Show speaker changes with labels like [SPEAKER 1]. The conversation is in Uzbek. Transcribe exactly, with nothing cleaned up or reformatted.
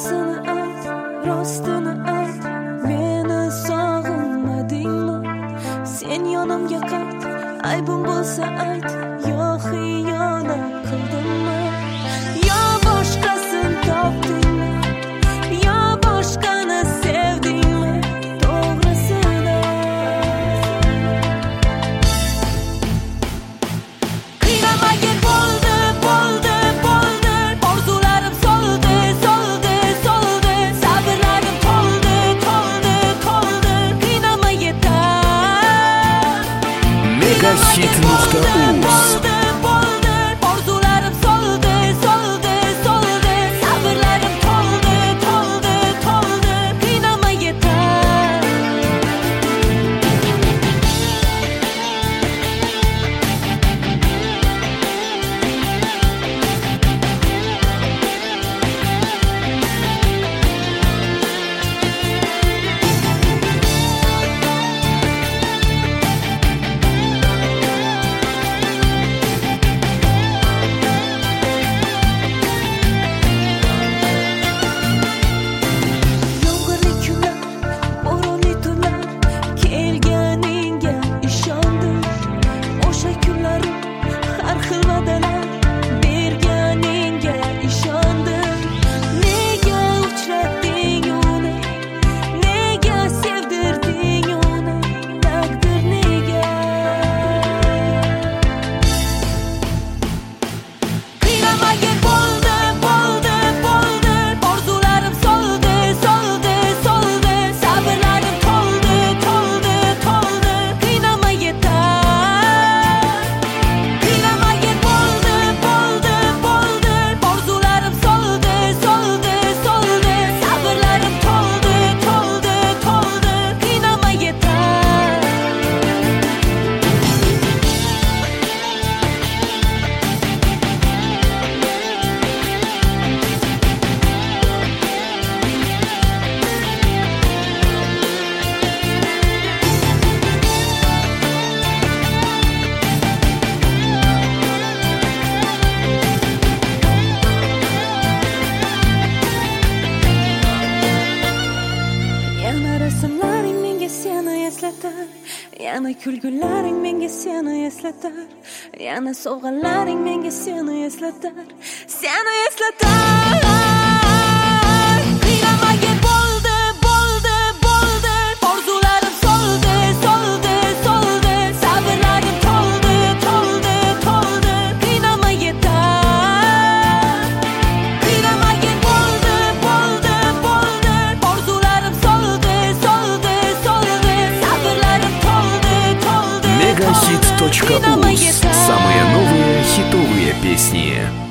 [SPEAKER 1] to'g'risini ayt, rostini ayt, meni sog'inmadingmi? Sen yonimga qayt, aybim bo'lsa ayt, yo xiyonat qildimmi? Yo boshqasini topdingmi? Yo boshqani sevdingmi? To'g'risini qiynamagin, bo'ldi, bo'ldi, bo'ldi. Orzularim soldi, soldi, soldi. Sabrlarim to'ldi, to'ldi, to'ldi. Qiynama yetar.
[SPEAKER 2] Megahit nuqta uz
[SPEAKER 1] yana kulgularing menga seni eslatar, yana sovg'alaring menga seni eslatar, seni eslatar. Qiynamagin, bo'ldi, bo'ldi, bo'ldi. Orzularim soldi, soldi, soldi. Sabrlarim to'ldi, to'ldi, to'ldi. Qiynama yetar. Qiynamagin, bo'ldi, bo'ldi, bo'ldi. Orzularim soldi, soldi, soldi. Sabrlarim to'ldi, to'ldi.
[SPEAKER 2] Megahit точка уз. Самые новые хитовые песни.